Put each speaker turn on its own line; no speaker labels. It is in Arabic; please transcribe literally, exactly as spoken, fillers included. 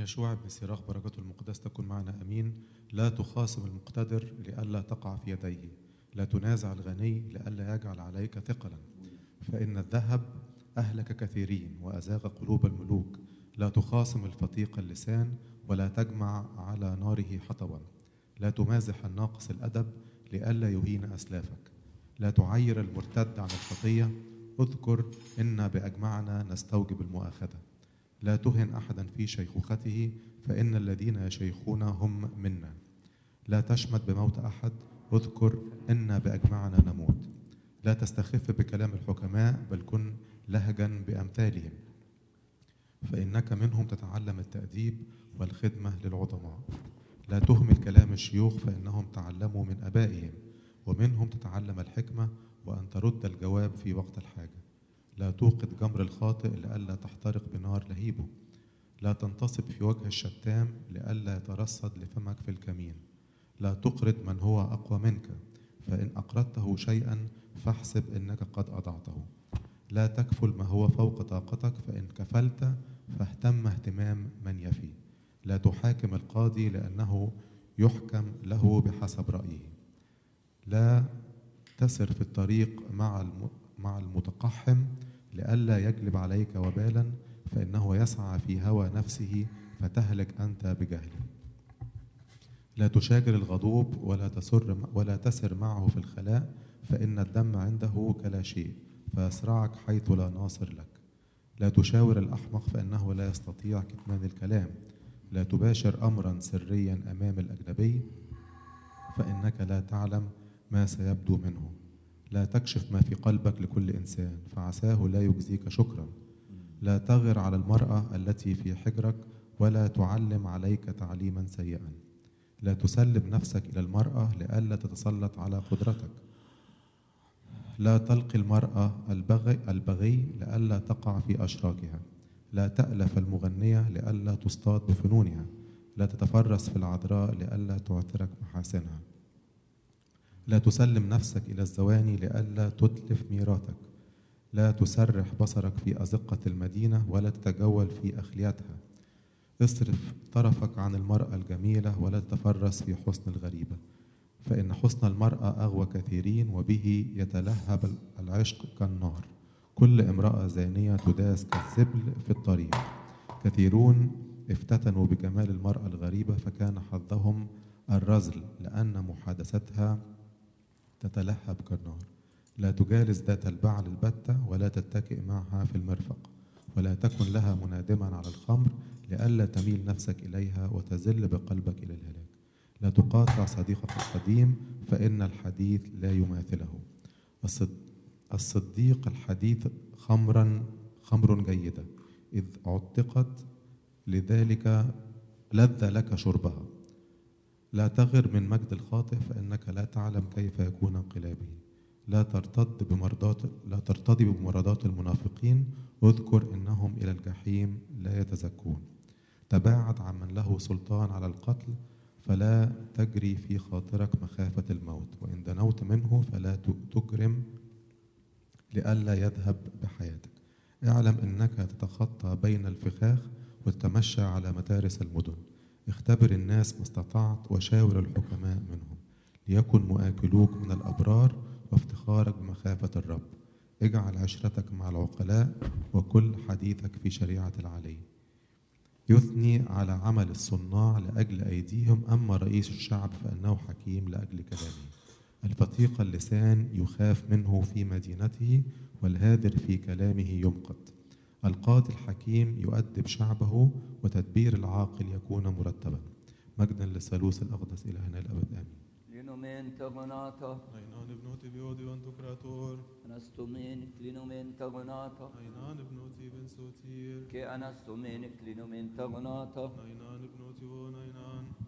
يشوع بن سيراخ بركته المقدس تكن معنا أمين. لا تخاصم المقتدر لئلا تقع في يديه، لا تنازع الغني لئلا يجعل عليك ثقلا، فإن الذهب أهلك كثيرين وأزاغ قلوب الملوك. لا تخاصم الفطيق اللسان ولا تجمع على ناره حطبا. لا تمازح الناقص الأدب لئلا يهين أسلافك. لا تعير المرتد عن الخطية، اذكر إن بأجمعنا نستوجب المؤاخذة. لا تهن أحدا في شيخوخته، فإن الذين يشيخون هم منا. لا تشمت بموت أحد، اذكر إن بأجمعنا نموت. لا تستخف بكلام الحكماء، بل كن لهجا بأمثالهم، فإنك منهم تتعلم التأديب والخدمة للعظماء. لا تهمل كلام الشيوخ، فإنهم تعلموا من أبائهم، ومنهم تتعلم الحكمة وأن ترد الجواب في وقت الحاجة. لا توقد جمر الخاطئ لئلا تحترق بنار لهيبه. لا تنتصب في وجه الشتام لئلا يترصد لفمك في الكمين. لا تقرض من هو أقوى منك، فإن أقرضته شيئا فاحسب إنك قد أضعته. لا تكفل ما هو فوق طاقتك، فإن كفلت فاهتم اهتمام من يفي. لا تحاكم القاضي لأنه يحكم له بحسب رأيه. لا تسر في الطريق مع مع المتقحم لئلا يجلب عليك وبالا، فإنه يسعى في هوى نفسه فتهلك أنت بجهله. لا تشاجر الغضوب ولا تسر ولا تسر معه في الخلاء، فإن الدم عنده كلا شيء فيسرعك حيث لا ناصر لك. لا تشاور الأحمق فإنه لا يستطيع كتمان الكلام. لا تباشر أمرا سريا أمام الأجنبي، فإنك لا تعلم ما سيبدو منه. لا تكشف ما في قلبك لكل إنسان، فعساه لا يجزيك شكرا. لا تغر على المرأة التي في حجرك، ولا تعلم عليك تعليما سيئا. لا تسلم نفسك إلى المرأة لئلا تتسلط على قدرتك. لا تلقي المرأة البغي, البغي لئلا تقع في أشراكها. لا تألف المغنية لئلا تصطاد بفنونها. لا تتفرس في العذراء لئلا تعثرك محاسنها. لا تسلم نفسك إلى الزواني لئلا تتلف ميراثك. لا تسرح بصرك في أزقة المدينة ولا تتجول في أخليتها. اصرف طرفك عن المرأة الجميلة ولا تتفرس في حسن الغريبة، فإن حسن المرأة أغوى كثيرين، وبه يتلهب العشق كالنار. كل امرأة زانية تداس كالزبل في الطريق. كثيرون افتتنوا بجمال المرأة الغريبة، فكان حظهم الرذل لأن محادثتها تتلهب كالنار. لا تجالس ذات البعل البتة ولا تتكئ معها في المرفق، ولا تكن لها منادما على الخمر لئلا تميل نفسك إليها وتزل بقلبك إلى الهلاك. لا تقاطع صديقك القديم، فإن الحديث لا يماثله. الصديق الحديث خمرا خمر جيدة، إذ عتقت لذلك لذ لك شربها. لا تغر من مجد الخاطئ، فإنك لا تعلم كيف يكون انقلابه. لا ترتد بمرضات لا ترتضي بمرضات المنافقين، اذكر إنهم إلى الجحيم لا يتزكون. تباعد عمن له سلطان على القتل، فلا تجري في خاطرك مخافة الموت، وإن دنوت منه فلا تكرم لئلا يذهب بحياتك. اعلم إنك تتخطى بين الفخاخ وتتمشى على متارس المدن. اختبر الناس ما استطعت وشاور الحكماء منهم، ليكن مؤاكلوك من الأبرار وافتخارك بمخافة الرب. اجعل عشرتك مع العقلاء وكل حديثك في شريعة العلي. يثني على عمل الصناع لأجل أيديهم، أما رئيس الشعب فإنه حكيم لأجل كلامه. الفطيق اللسان يخاف منه في مدينته، والهادر في كلامه يمقت. القاضي الحكيم يؤدب شعبه، وتدبير العاقل يكون مرتبا. مجدا للثالوث الأقدس إلهنا الأبد آمين.
Linumenta gonata,
Ainan ibnoti biodi vantu creator,
anastomenik linumenta gonata,
Ainan ibnoti ben sotir,
ke anastomenik linumenta gonata,
Ainan ibnoti von Ainan.